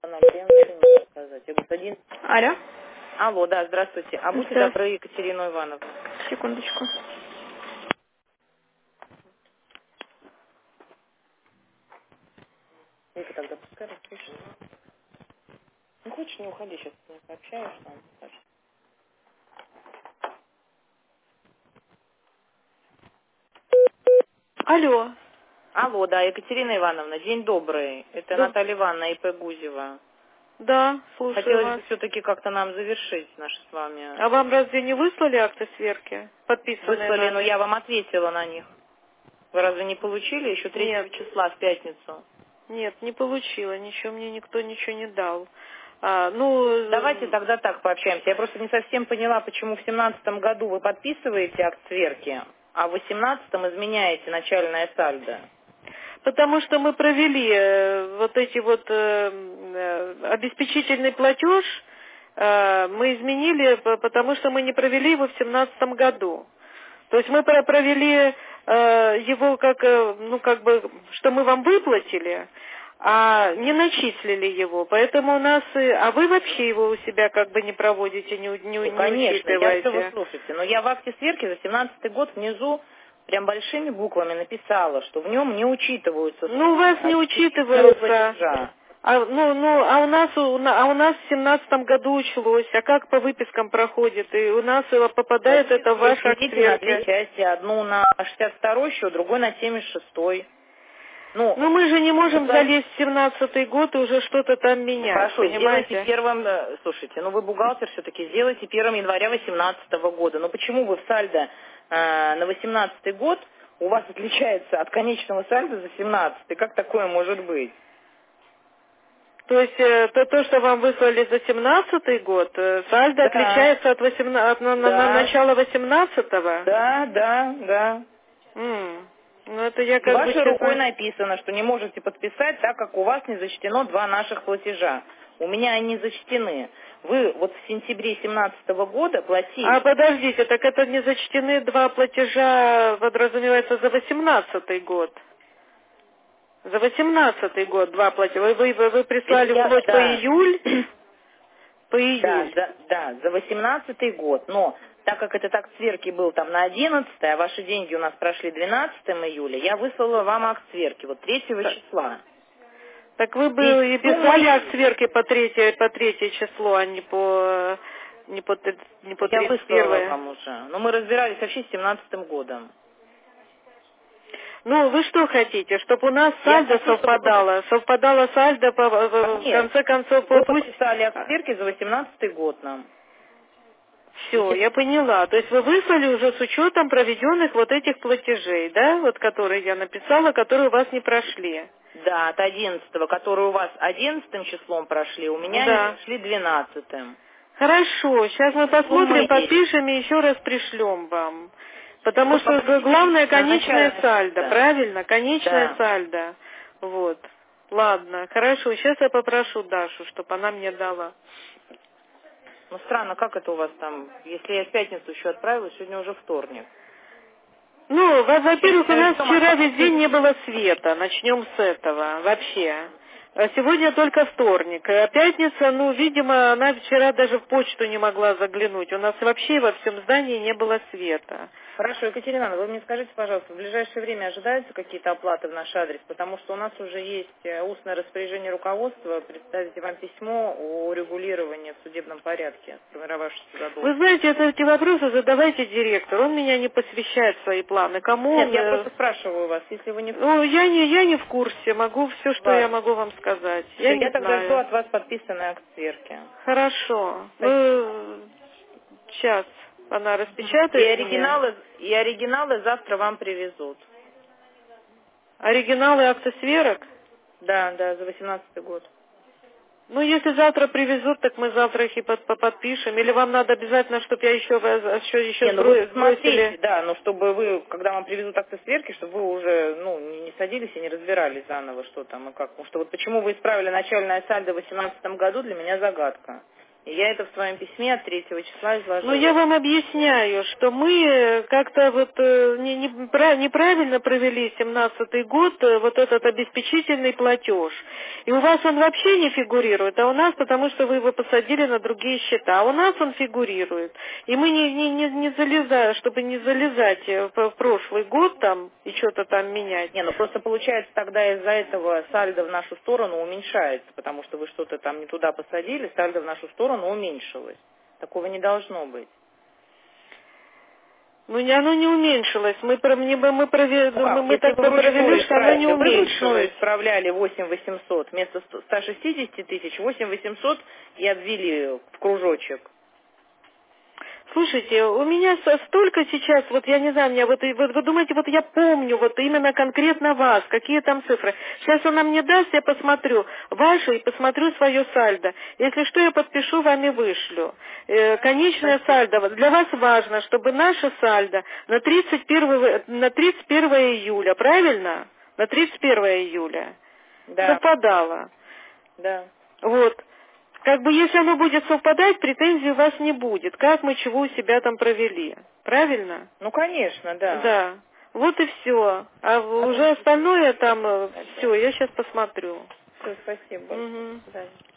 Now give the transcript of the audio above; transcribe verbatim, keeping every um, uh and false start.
Она, я вам ничего не могу сказать. Я говорю, один... Алло. Алло, да, здравствуйте. А будьте Здравствуйте. добры, Екатерину Ивановну. Секундочку. Вика, тогда пускай расслышит. Ну, хочешь, не уходи, сейчас с ней пообщаешь там. Алло. Алло, да, Екатерина Ивановна, день добрый. Это Да, Наталья Ивановна, ИП Гузева. да, слушаю Хотелось вас. бы все-таки как-то нам завершить наш с вами. А вам разве не выслали акты сверки, подписанные Выслали, но нами? я вам ответила на них. Вы разве не получили еще третьего Нет, числа в пятницу? нет, не получила. Ничего мне никто ничего не дал. А, ну, Давайте тогда так пообщаемся. Я просто не совсем поняла, почему в семнадцатом году вы подписываете акт сверки, а в восемнадцатом изменяете начальное сальдо. потому что мы провели э, вот эти вот э, э, обеспечительный платеж, э, мы изменили, п- потому что мы не провели его в семнадцатом году. То есть мы про- провели э, его как, э, ну как бы, что мы вам выплатили, а не начислили его. Поэтому у нас, и- а вы вообще его у себя как бы не проводите, не, у- не, у- Ну, не конечно, я все вы учитываете. слушаете, но я в акте сверки за семнадцатый год внизу прям большими буквами написала, что в нем не учитываются Ну, у суммы вас не обеспечительного учитывается. платежа. А, ну, ну, а у нас, у на- а у нас в семнадцатом году учлось, а как по выпискам проходит, и у нас э, попадает это в Выписку вы ваш акт делите на две сверки. части. Одну на шестьдесят второй счет, другой на семьдесят шестой. Ну, Ну, мы же не можем бухгалтер- залезть в семнадцатый год и уже что-то там ну, менять, хорошо, сделайте понимаете? первым, э, слушайте, ну вы бухгалтер все-таки, сделайте первым января восемнадцатого года. Но почему вы в сальдо э, на восемнадцатый год у вас отличается от конечного сальдо за семнадцатый? Как такое может быть? То есть э, то, то, что вам выслали за семнадцатый год, э, сальдо Да, отличается от, восемна- от на- на- на да, начала восемнадцатого? да, да, да. М, Ну, это я И как бы вашей рукой честно... написано, что не можете подписать, так как у вас не зачтено два наших платежа. У меня они зачтены. Вы вот в сентябре семнадцатого года А платили. подождите, так это не зачтены два платежа, подразумевается, за восемнадцатый год. За восемнадцатый год два платежа. Вы, вы, вы- вы Это прислали я, вплоть по да, июль? По да, июль. за, да, за восемнадцатый год. Но так как этот акт сверки был там на одиннадцатое, а ваши деньги у нас прошли двенадцатого июля, я выслала вам акт сверки вот третьего Так, числа. так вы Здесь бы и сумма, писали акт сверки по третье, по третье число, а не по, не по, тр- не по я тридцать выслала первое. вам уже. Но мы разбирались вообще с семнадцатым годом. Ну, вы что хотите, чтобы у нас Я сальдо хочу, чтобы вы совпадало? Совпадало сальдо, по- в в Нет, конце концов, вы пусть... подписали акт сверки за восемнадцатый год нам. Все, Если- я поняла. То есть вы выслали уже с учетом проведенных вот этих платежей, да, вот которые я написала, которые у вас не прошли. Да, от одиннадцатого, которые у вас одиннадцатым числом прошли, у меня они Да. прошли двенадцатым. Хорошо, сейчас мы Сумма посмотрим, есть. подпишем и еще раз пришлем вам. Потому Вы что г- попросите главное на конечное начальное сальдо, сальдо. правильно? Конечное Да. сальдо. Вот. Ладно, хорошо, сейчас я попрошу Дашу, чтобы она мне дала. Ну странно, как это у вас там? Если я в пятницу еще отправила, сегодня уже вторник. Ну, во- во-первых, у Сегодня нас ждем от вчера вас весь день не было света. Начнем с этого вообще. А сегодня только вторник. А пятница, ну, видимо, она вчера даже в почту не могла заглянуть. У нас вообще во всем здании не было света. Хорошо, Екатерина Ивановна, вы мне скажите, пожалуйста, в ближайшее время ожидаются какие-то оплаты в наш адрес? Потому что у нас уже есть э, устное распоряжение руководства, представите вам письмо о регулировании в судебном порядке сформировавшейся Вы задолженности. знаете, это, эти вопросы задавайте директору. Он меня не посвящает в свои планы. Кому Нет, он... я э, просто спрашиваю вас, если вы не в Ну, я не, я не в курсе. Могу все, что я ладно, могу вам сказать. Я все, не я тогда жду знаю. от вас подписанный акт сверки. Хорошо. Спасибо. Ну, сейчас она И распечатает мне. оригиналы, и оригиналы завтра вам привезут. Оригиналы акта сверок? Да, да, за восемнадцатый год. Ну, если завтра привезут, так мы завтра их и под- по- подпишем. Или вам надо обязательно, чтобы я еще, вас- еще, еще Не, ну вы сбро- посмотрите, сбросили? да, но чтобы вы, когда вам привезут акты сверки, чтобы вы уже, ну, не, не садились и не разбирались заново, что там и как. Потому что вот почему вы исправили начальное сальдо в восемнадцатом году, для меня загадка. И я это в своем письме от третьего числа изложила. Ну, я вам объясняю, что мы как-то вот э, не, не, пра- неправильно провели семнадцатый год э, вот этот обеспечительный платеж. И у вас он вообще не фигурирует, а у нас, потому что вы его посадили на другие счета. А у нас он фигурирует. И мы не, не, не, не залезаем, чтобы не залезать в, в прошлый год там и что-то там менять. Не, ну просто получается тогда из-за этого сальдо в нашу сторону уменьшается, потому что вы что-то там не туда посадили, сальдо в нашу сторону уменьшилось. Такого не должно быть. Ну, не, оно не уменьшилось. Мы, про- не- мы, провели, Ну как, мы, мы если так вы вручную провели, что оно не исправляли, вы вручную уменьшилось. исправляли восемь восемьсот вместо ста шестидесяти тысяч, восемь восемьсот и обвели в кружочек. Слушайте, у меня со- столько сейчас, вот я не знаю, меня вот, и- вот вы думаете, вот я помню вот именно конкретно вас, какие там цифры. Сейчас она мне даст, я посмотрю ваши и посмотрю свое сальдо. Если что, я подпишу, вам и вышлю. Э, конечное сальдо. Для вас важно, чтобы наше сальдо на тридцать первое, на тридцать первое июля, правильно? На тридцать первое июля Да, совпадало. да. Вот. Как бы если оно будет совпадать, претензий у вас не будет. Как мы чего у себя там провели. Правильно? Ну, конечно, да. Да. Вот и все. А уже остальное там, все, я сейчас посмотрю. Все, спасибо. Угу. До свидания.